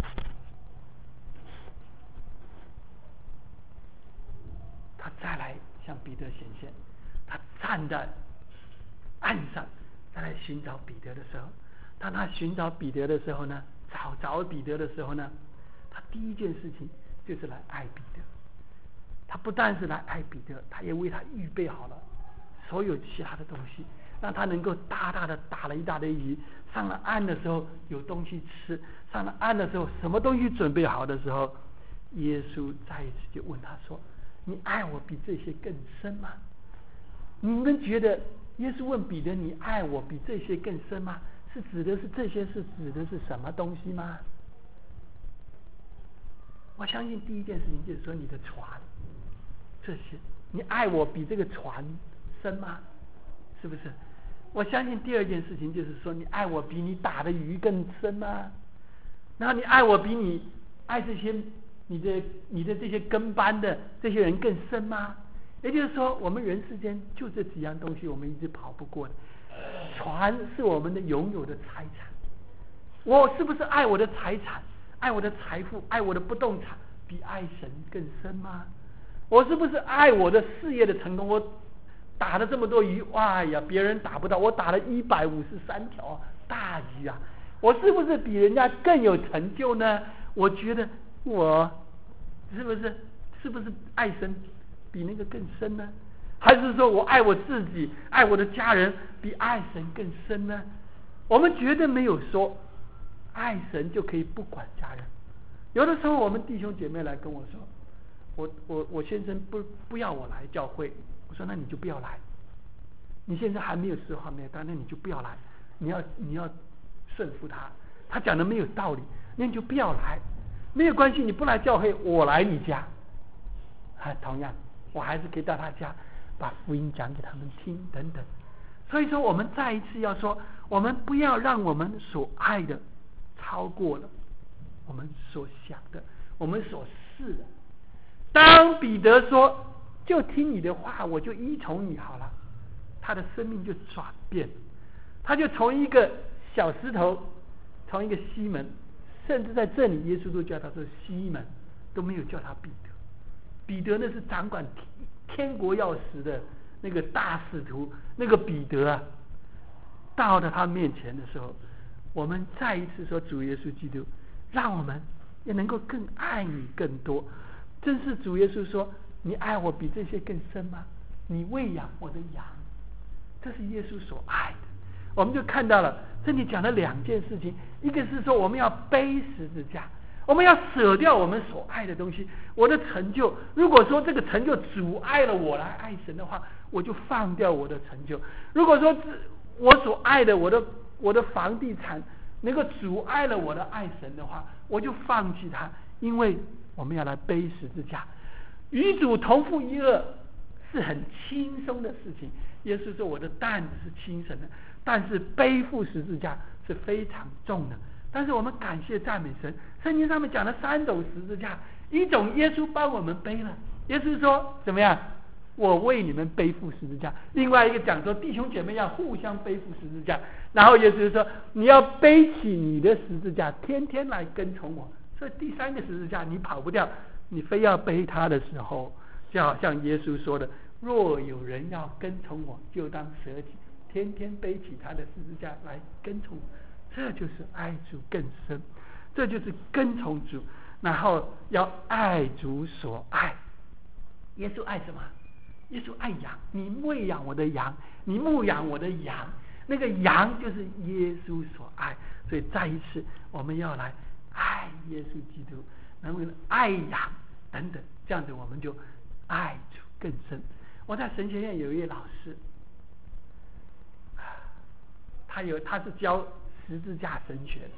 他再来向彼得显现，他站在岸上，再来寻找彼得的时候，当他寻找彼得的时候呢，找着彼得的时候呢，他第一件事情就是来爱彼得。他不但是来爱彼得，他也为他预备好了所有其他的东西，让他能够大大的打了一大堆鱼，上了岸的时候有东西吃，上了岸的时候什么东西准备好的时候，耶稣再一次就问他说：“你爱我比这些更深吗？”你们觉得耶稣问彼得：“你爱我比这些更深吗？”是指的是这些是指的是什么东西吗？我相信第一件事情就是说你的船，这些你爱我比这个船深吗？是不是？我相信第二件事情就是说你爱我比你打的鱼更深吗？然后你爱我比你爱这些你的你的这些跟班的这些人更深吗？也就是说，我们人世间就这几样东西我们一直跑不过的。船是我们的拥有的财产，我是不是爱我的财产，爱我的财富，爱我的不动产比爱神更深吗？我是不是爱我的事业的成功，我打了这么多鱼，哇呀，别人打不到，我打了一百五十三条大鱼啊，我是不是比人家更有成就呢？我觉得我是不是是不是爱神比那个更深呢？还是说我爱我自己，爱我的家人比爱神更深呢？我们绝对没有说爱神就可以不管家人。有的时候我们弟兄姐妹来跟我说，我我我先生不不要我来教会，我说那你就不要来，你现在还没有时候没有到，那你就不要来，你要你要顺服他，他讲的没有道理，那你就不要来，没有关系，你不来教会，我来你家，啊，同样我还是可以到他家把福音讲给他们听等等。所以说我们再一次要说，我们不要让我们所爱的超过了我们所想的，我们所是的。当彼得说就听你的话，我就依从你好了，他的生命就转变，他就从一个小石头，从一个西门，甚至在这里耶稣都叫他做西门，都没有叫他彼得。彼得那是掌管天国钥匙的那个大使徒，那个彼得啊，到了他面前的时候，我们再一次说主耶稣基督，让我们也能够更爱你更多。正是主耶稣说，你爱我比这些更深吗？你喂养我的羊，这是耶稣所爱的。我们就看到了这里讲了两件事情，一个是说我们要背十字架，我们要舍掉我们所爱的东西。我的成就，如果说这个成就阻碍了我来爱神的话，我就放掉我的成就。如果说我所爱的我的我的房地产能够阻碍了我的爱神的话，我就放弃它。因为我们要来背十字架，与主同负一軛是很轻松的事情。耶稣说我的担子是轻省的，但是背负十字架是非常重的。但是我们感谢赞美神，圣经上面讲了三种十字架，一种耶稣帮我们背了，耶稣说怎么样，我为你们背负十字架。另外一个讲说弟兄姐妹要互相背负十字架，然后耶稣说你要背起你的十字架，天天来跟从我。所以第三个十字架你跑不掉，你非要背它的时候，就好像耶稣说的，若有人要跟从我，就当舍己，天天背起他的十字架来跟从我。这就是爱主更深，这就是跟从主，然后要爱主所爱。耶稣爱什么？耶稣爱羊，你喂养我的羊，你牧养我的羊，那个羊就是耶稣所爱。所以再一次我们要来爱耶稣基督，然后爱羊等等，这样子我们就爱主更深。我在神学院有一位老师， 他有他是教十字架神学的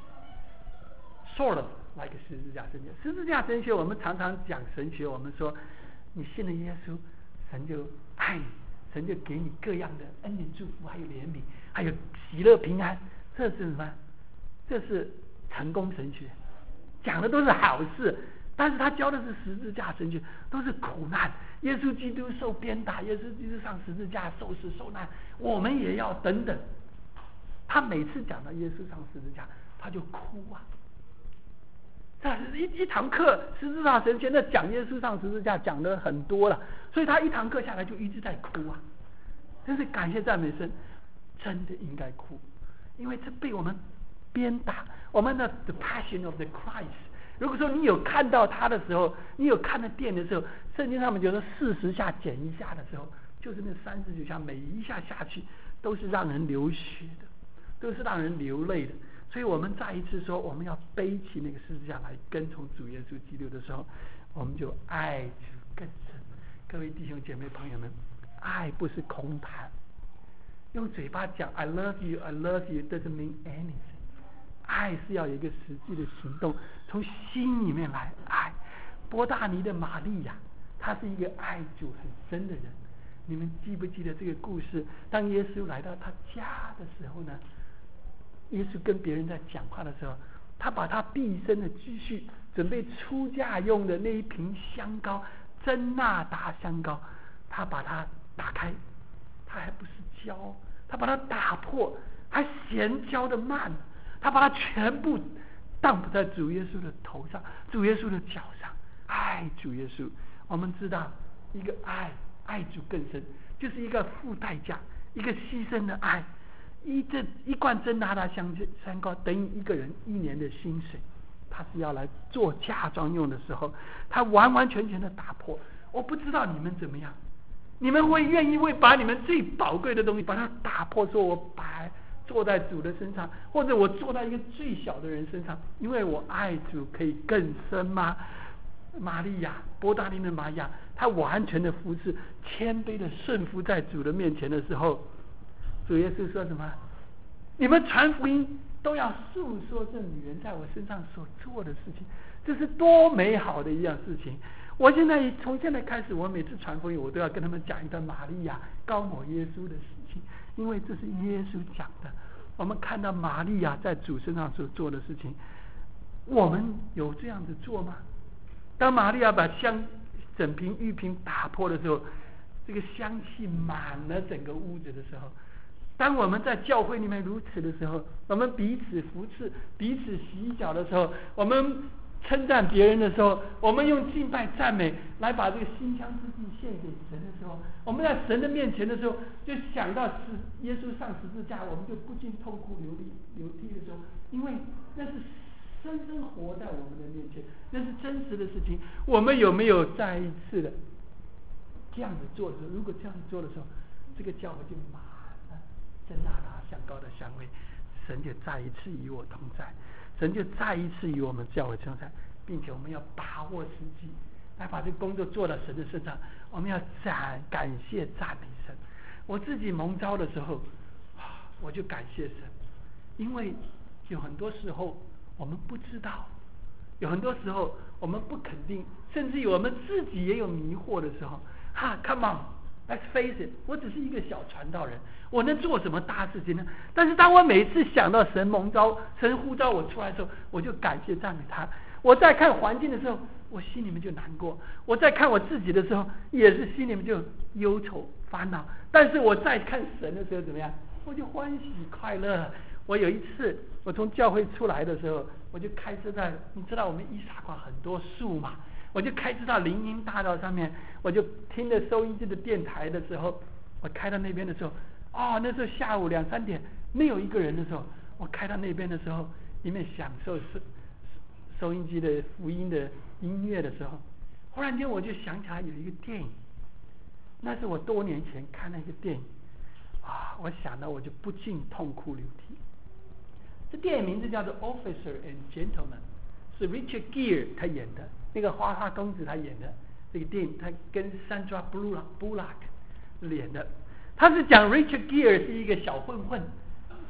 ，sort of like 十字架神学。十字架神学，我们常常讲神学，我们说你信了耶稣，神就爱你，神就给你各样的恩典祝福，还有怜悯，还有喜乐平安。这是什么？这是成功神学，讲的都是好事。但是他教的是十字架神学，都是苦难。耶稣基督受鞭打，耶稣基督上十字架受死受难，我们也要等等。他每次讲到耶稣上十字架，他就哭啊。这一一堂课十字架神学，那讲耶稣上十字架讲的很多了，所以他一堂课下来就一直在哭啊。真是感谢赞美神，真的应该哭，因为这被我们鞭打，我们的 The Passion of the Christ。如果说你有看到他的时候，你有看到电的时候，圣经上面就说四十下减一下的时候，就是那三十九下，每一下下去都是让人流血的，都是让人流泪的。所以我们再一次说，我们要背起那个十字架来跟从主耶稣基督的时候，我们就爱主更深。各位弟兄姐妹朋友们，爱不是空谈，用嘴巴讲 I love you, I love you doesn't mean anything。爱是要有一个实际的行动，从心里面来爱。波大尼的玛利亚，她是一个爱主很深的人。你们记不记得这个故事？当耶稣来到他家的时候呢，耶稣跟别人在讲话的时候，他把他毕生的积蓄，准备出嫁用的那一瓶香膏真纳达香膏，他把它打开，他还不是胶，他把它打破，还嫌胶的慢，他把它全部荡在主耶稣的头上，主耶稣的脚上。爱主耶稣，我们知道一个爱爱主更深，就是一个付代价，一个牺牲的爱。一这一罐真拿达香香膏等于一个人一年的薪水，他是要来做嫁妆用的时候，他完完全全的打破。我不知道你们怎么样，你们会愿意为把你们最宝贵的东西把它打破，说我把坐在主的身上，或者我坐在一个最小的人身上，因为我爱主可以更深吗？玛利亚，波大尼的玛利亚，她完全的服侍，谦卑的顺服在主的面前的时候，主耶稣说什么？你们传福音都要诉说这女人在我身上所做的事情，这是多美好的一样事情。我现在从现在开始，我每次传福音，我都要跟他们讲一段玛利亚膏抹耶稣的事情，因为这是耶稣讲的。我们看到玛利亚在主身上所做的事情，我们有这样子做吗？当玛利亚把香整瓶玉瓶打破的时候，这个香气满了整个屋子的时候，当我们在教会里面如此的时候，我们彼此扶持，彼此洗脚的时候，我们称赞别人的时候，我们用敬拜赞美来把这个馨香之祭献给神的时候，我们在神的面前的时候，就想到是耶稣上十字架，我们就不禁痛哭流涕流涕的时候，因为那是深深活在我们的面前，那是真实的事情。我们有没有再一次的这样子做的时候？如果这样子做的时候，这个教会就满了真纳达香膏的香味，神就再一次与我同在，神就再一次与我们教会同在，并且我们要把握时机，来把这个工作做到神的身上。我们要赞感谢赞美神。我自己蒙召的时候，我就感谢神，因为有很多时候我们不知道，有很多时候我们不肯定，甚至于我们自己也有迷惑的时候。哈 ，Come on，let's face it， 我只是一个小传道人，我能做什么大事情呢？但是当我每次想到神蒙召、神呼召我出来的时候，我就感谢赞美他。我在看环境的时候，我心里面就难过；我在看我自己的时候，也是心里面就忧愁烦恼。但是我在看神的时候怎么样？我就欢喜快乐。我有一次，我从教会出来的时候，我就开车在，你知道我们伊萨瓜很多树嘛，我就开车到林荫大道上面，我就听着收音机的电台的时候，我开到那边的时候，哦，那时候下午两三点，没有一个人的时候，我开到那边的时候，里面享受收收音机的福音的音乐的时候，忽然间我就想起来有一个电影，那是我多年前看那个电影，啊，我想到我就不禁痛哭流涕。这电影名字叫做《Officer and Gentleman》，是 Richard Gere 他演的，那个花花公子他演的这个电影，他跟 Sandra Bullock 演的。他是讲 Richard Gere 是一个小混混，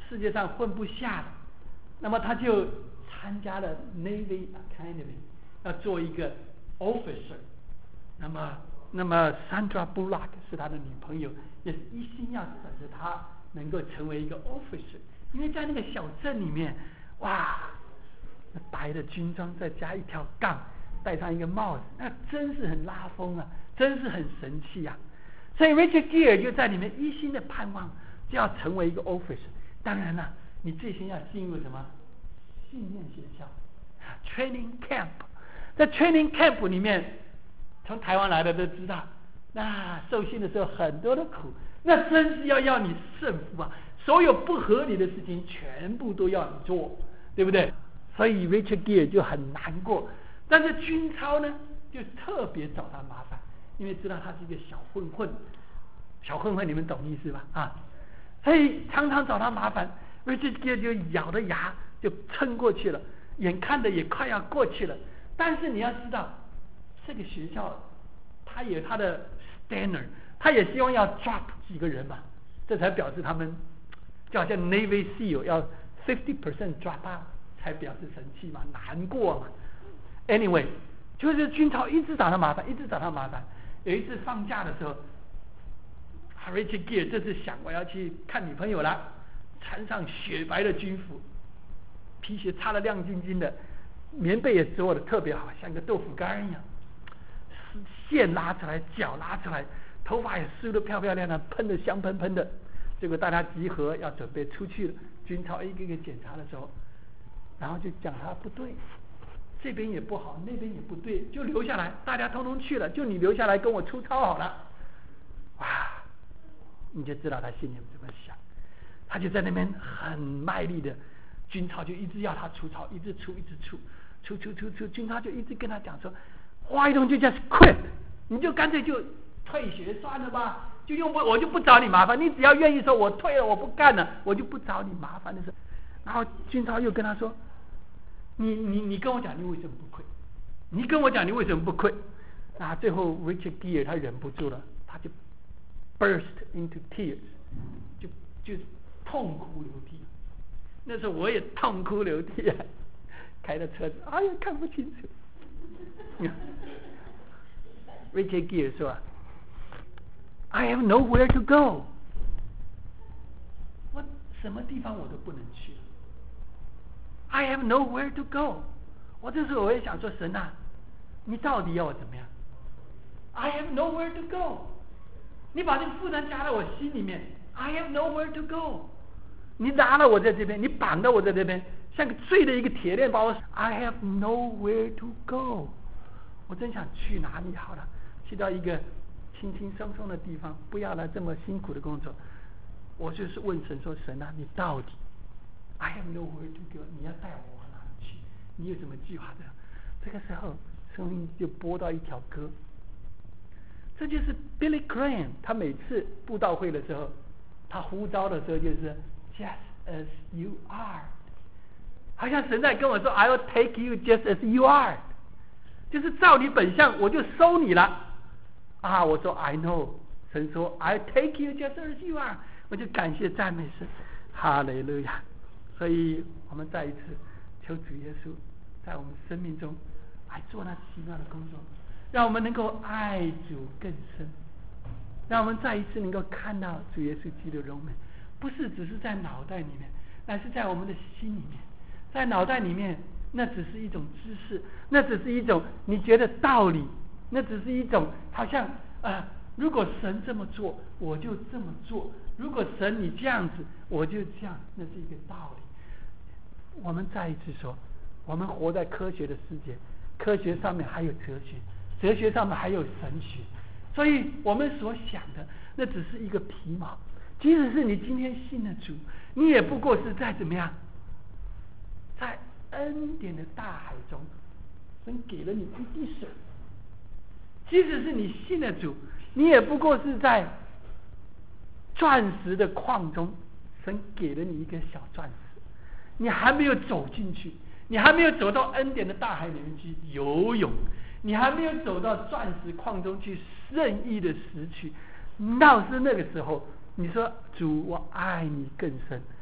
世界上混不下了，那么他就参加了 Navy Academy， 要做一个 officer。那么，那么 Sandra Bullock 是他的女朋友，也是一心要等着他能够成为一个 officer， 因为在那个小镇里面，哇，那白的军装再加一条杠，戴上一个帽子，那真是很拉风啊，真是很神气啊。所以 Richard Gere 就在里面一心的盼望，就要成为一个 officer。当然了，你最先要进入什么训练学校 training camp， 在 training camp 里面，从台湾来的都知道，那受训的时候很多的苦，那真是要要你胜负啊，所有不合理的事情全部都要你做，对不对？所以 Richard Gere 就很难过，但是军超呢就特别找他麻烦，因为知道他是一个小混混，小混混你们懂意思吧？啊，所以常常找他麻烦。Richard Gere 就咬着牙就撑过去了，眼看着也快要过去了。但是你要知道，这个学校他有他的 standard， 他也希望要 drop 几个人嘛，这才表示他们就好像 Navy SEAL 要 fifty percent drop out 才表示生气嘛，难过嘛。Anyway， 就是军曹一直找他麻烦，一直找他麻烦。有一次放假的时候 ，Richard Gere 这次想我要去看女朋友了，穿上雪白的军服，皮鞋擦得亮晶晶的，棉被也做得特别好，像个豆腐干一样，线拉出来，脚拉出来，头发也梳得漂漂亮亮，喷得香喷喷的。结果大家集合要准备出去了，军曹一个一个检查的时候，然后就讲他不对，这边也不好，那边也不对，就留下来，大家通通去了，就你留下来跟我出操好了。哇，你就知道他心里怎么想，他就在那边很卖力的，军曹就一直要他出操，一直出，一直出，出出出出，军曹就一直跟他讲说 ，Why don't you just quit？ 你就干脆就退学算了吧，就用不我就不找你麻烦，你只要愿意说我退了，我不干了，我就不找你麻烦的时候，然后军曹又跟他说，你你你跟我讲你为什么不 quit？ 你跟我讲你为什么不 quit？ 那最后 Richard Gere 他忍不住了，他就 burst into tears， 就就痛哭流涕。那时候我也痛哭流涕啊，开着车子，哎呀看不清楚。Richard Gere 说 I have nowhere to go， 我什么地方我都不能去。I have nowhere to go。 我这时候我也想说，神啊，你到底要我怎么样？ I have nowhere to go。 你把这个负担加到我心里面， I have nowhere to go。 你拿了我在这边，你绑到我在这边，像个坠的一个铁链把我 I have nowhere to go。 我真想去哪里好了，去到一个轻轻松松的地方，不要来这么辛苦的工作。我就是问神说，神啊，你到底 I have nowhere to go， 你要带我往哪里去？你有什么计划的？这个时候声音就播到一条歌，这就是 Billy Graham， 他每次布道会的时候，他呼召的时候就是 Just as you are， 好像神在跟我说 I will take you just as you are， 就是照你本相我就收你了啊！我说 I know， 神说 I take you just as you are， 我就感谢赞美神，哈利路亚。所以我们再一次求主耶稣在我们生命中来做那奇妙的工作，让我们能够爱主更深，让我们再一次能够看到主耶稣基督的荣美，不是只是在脑袋里面，乃是在我们的心里面。在脑袋里面那只是一种知识，那只是一种你觉得道理，那只是一种好像呃，如果神这么做我就这么做，如果神你这样子我就这样，那是一个道理。我们再一次说，我们活在科学的世界，科学上面还有哲学，哲学上面还有神学，所以我们所想的那只是一个皮毛。即使是你今天信了主，你也不过是在怎么样，在恩典的大海中，神给了你一滴水。即使是你信了主，你也不过是在钻石的矿中，神给了你一个小钻石，你还没有走进去，你还没有走到恩典的大海里面去游泳，你还没有走到钻石矿中去任意的拾取。到是那个时候，你说主我爱你更深，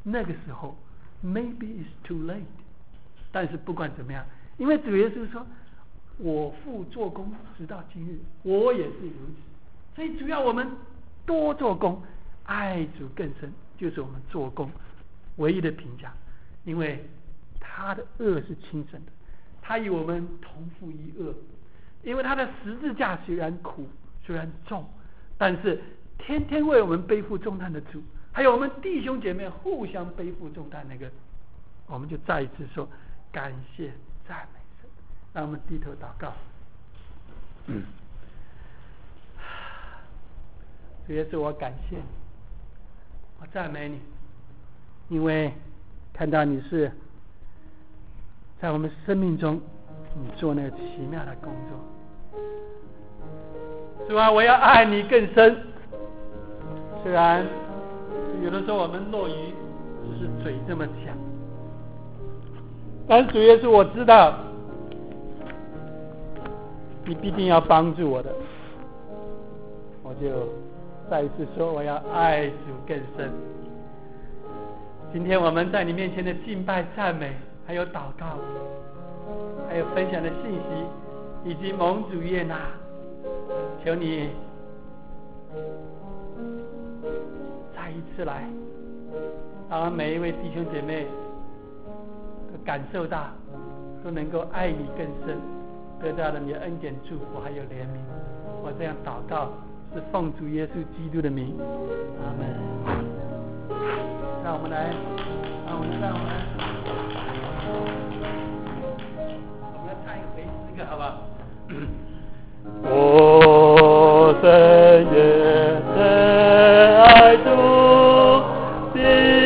那个时候 maybe it's too late。但是不管怎么样，因为主耶稣说我父做工直到今日，我也是如此，所以主要我们多做工，爱主更深，就是我们做工唯一的评价。因为他的恶是轻省的，他与我们同负一恶。因为他的十字架虽然苦虽然重，但是天天为我们背负重担的主，还有我们弟兄姐妹互相背负重担那个，我们就再一次说感谢赞美神。让我们低头祷告。嗯，主耶稣，我感谢你，我赞美你，因为看到你是在我们生命中你做那个奇妙的工作。主啊，我要爱你更深。虽然有的时候我们落于只是嘴这么讲，但是主耶稣，我知道你必定要帮助我的。我就再一次说，我要爱主更深。今天我们在你面前的敬拜赞美，还有祷告，还有分享的信息，以及蒙主悦纳，求你再一次来，让每一位弟兄姐妹都感受到，都能够爱你更深，得到了你的恩典祝福还有怜悯。我这样祷告是奉主耶稣基督的名，阿们。让我们来，让我们让我们我们来唱一个回诗歌，好不好？我深夜深爱主，比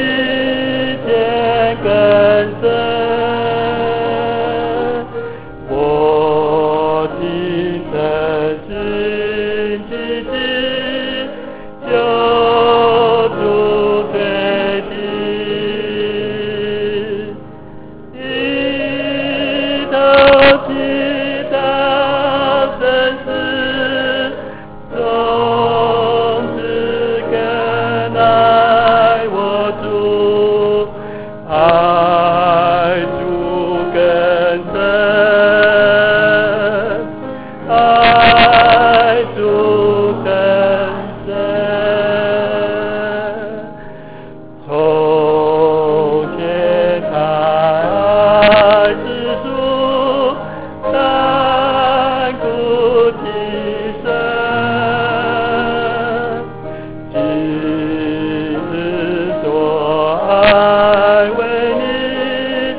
天更深。我今生寻知己，救主最近，一头祈祷生死，从此更爱我主，爱主更深，爱主更深。从前他爱之主，但顾提升，今日所爱为你，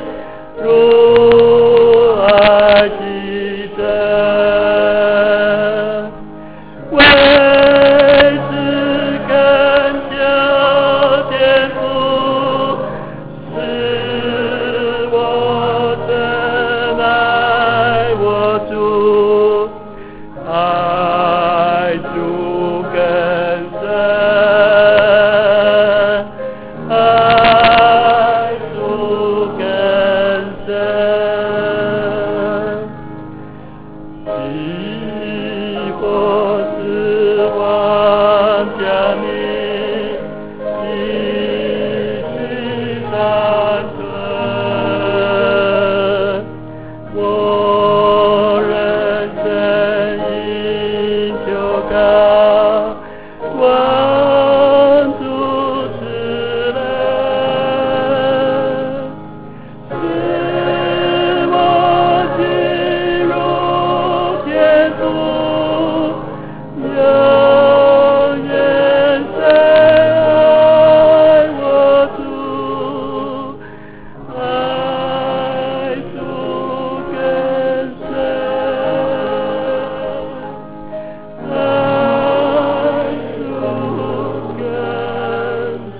如爱其真，为是恳求天父，使我真爱我主，爱主更深，爱主更深。亦或是妄加你继续三存，我认真应求告，望主慈人，使我进入天父，永远深爱我主，爱主更深，爱主更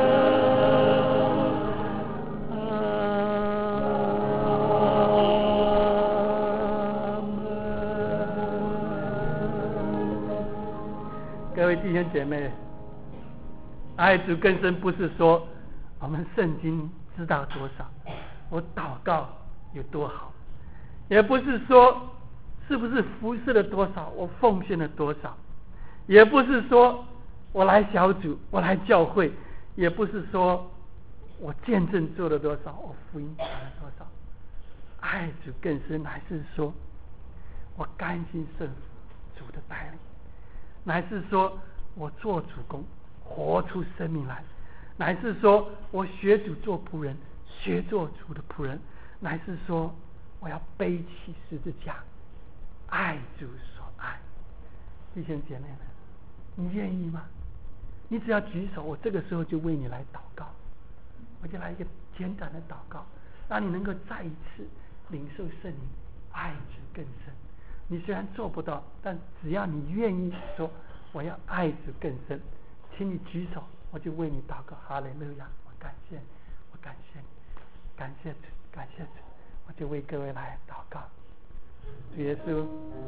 深。各位弟兄姐妹，爱主更深不是说我们圣经知道多少，我祷告有多好，也不是说是不是服侍了多少，我奉献了多少，也不是说我来小组，我来教会，也不是说我见证做了多少，我福音传了多少，爱主更深，乃是说我甘心顺服主的带领，乃是说我做主公，活出生命来，乃是说我学主做仆人，学做主的仆人，乃是说我要背起十字架，爱主所爱。弟兄姐妹们，你愿意吗？你只要举手，我这个时候就为你来祷告，我就来一个简短的祷告，让你能够再一次领受圣灵，爱主更深。你虽然做不到，但只要你愿意说我要爱主更深，请你举手，我就为你祷告。哈利路亚！我感谢你，我感谢你，感谢主，感谢主，我就为各位来祷告。主耶稣，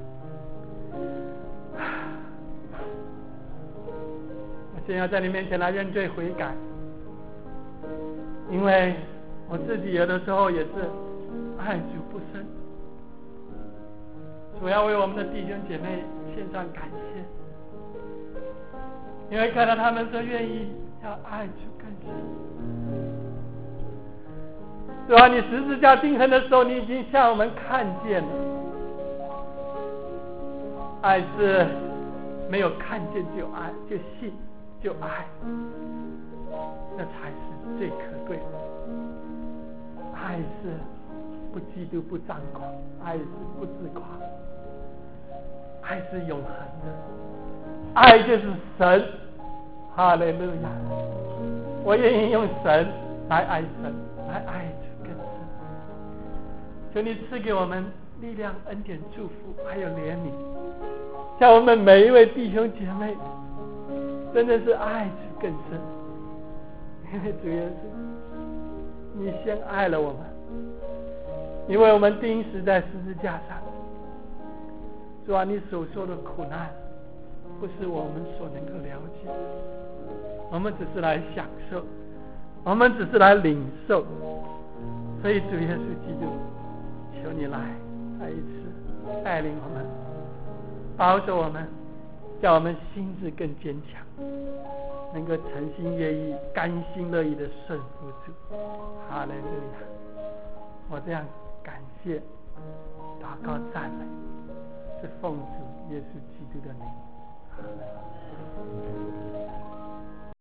我现在在你面前来认罪悔改，因为我自己有的时候也是爱主不深。主要为我们的弟兄姐妹献上感谢，因为看到他们说愿意要爱主更深。主啊，你十字架钉痕的时候，你已经向我们看见了，爱是没有看见就爱，就信就爱，那才是最可贵的。爱是不嫉妒不张狂，爱是不自夸，爱是永恒的，爱就是神。哈利路亚！我愿意用神来爱神，来爱主更深。求你赐给我们力量、恩典、祝福，还有怜悯，像我们每一位弟兄姐妹真的是爱主更深。因为主耶稣，你先爱了我们，因为我们钉死在十字架上。主啊，你所受的苦难不是我们所能够了解，我们只是来享受，我们只是来领受。所以主耶稣基督，求你来再一次带领我们，保守我们，叫我们心智更坚强，能够诚心愿意、甘心乐意的顺服主。哈利路亚！我这样感谢、祷告、赞美，是奉主耶稣基督的名。哈利路亚。